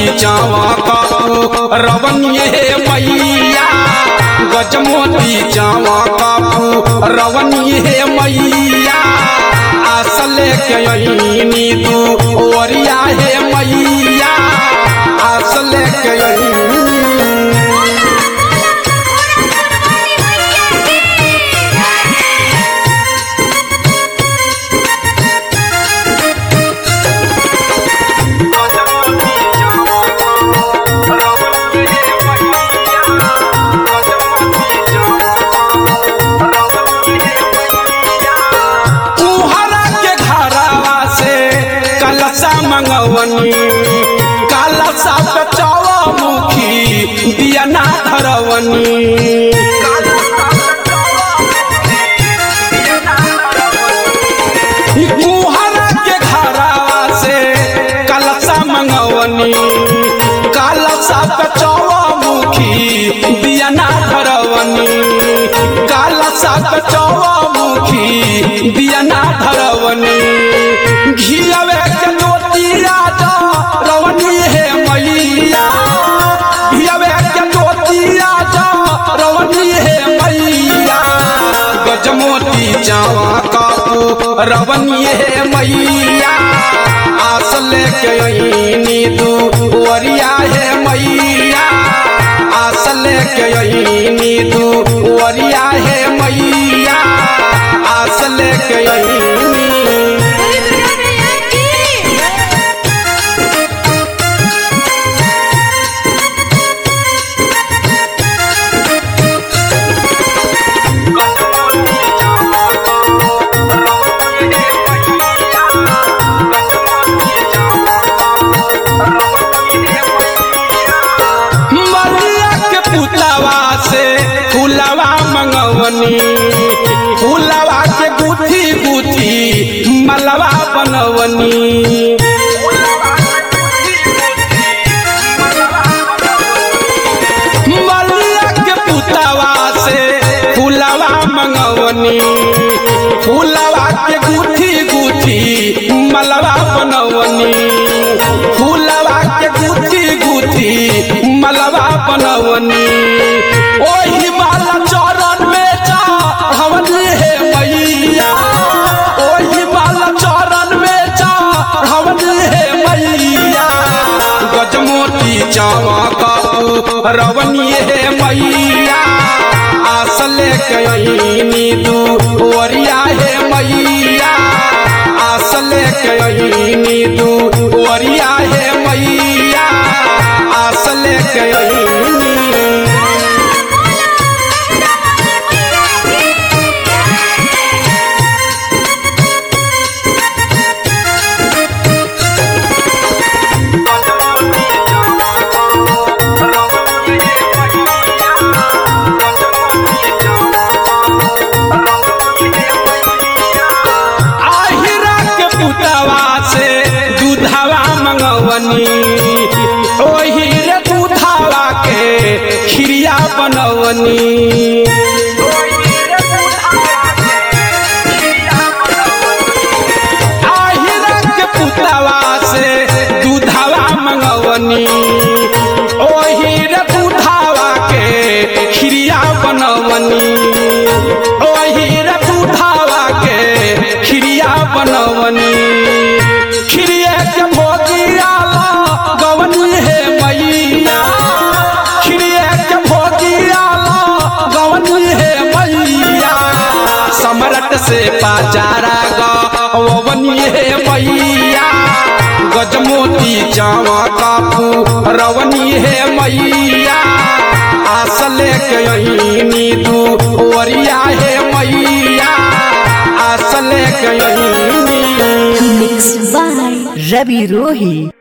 चावा कापू रवनिये मैया गजमोती चावा कापू रवनिये मैया आसले के यही तू ओरिया है मैया आसले के काला साप चावा मुखी दिया ना धरवनी कुहरा के घरावा से कलसा मंगवनी काला साप चावा मुखी दिया ना धरवनी काला साप चावा मुखी दिया ना धरवनी घियावे के नोतिया रवनी है मैया घियावे के नोतिया रवनी है मैया गजमोती चावा कापू रवनी है मैया आसले के यही तू ओरिया है मैया आसले के यही तू ओरिया है मैया आसले के यही फूलवा के गुथी गुथी मलवा बनवनी मलिया के पुतवा से फूलवा मंगवनी फूलवा के गुथी गुथी मलवा बनवनी फूलवा के गुथी गुथी मलवा बनवनी ओही माला चरण में हवनी है मैया ओही माला चरण में हवनी है मैया गजमोती चावा कापू रवनी है मैया आसले के यही तू ओरिया है मैया आसले के यही तू ओरिया है मैया आसले के यही ओही रे दूधावा के खिरिया बनवनी आहिरा के पुतवा से दूधावा मंगवनी ओही रे दूधावा के खिरिया बनवनी ओही रे दूधावा के खिरिया बनवनी खिरिया के भोगिया गवनी है मैया खिरिया के भोगिया गवनी है मैया समरट से पाचारा गवनी है मैया गजमोती चावा कापू रवनी है मैया आसले के यही तू ओरिया है मैया आसले के यही Mixed by Ravi Rohi।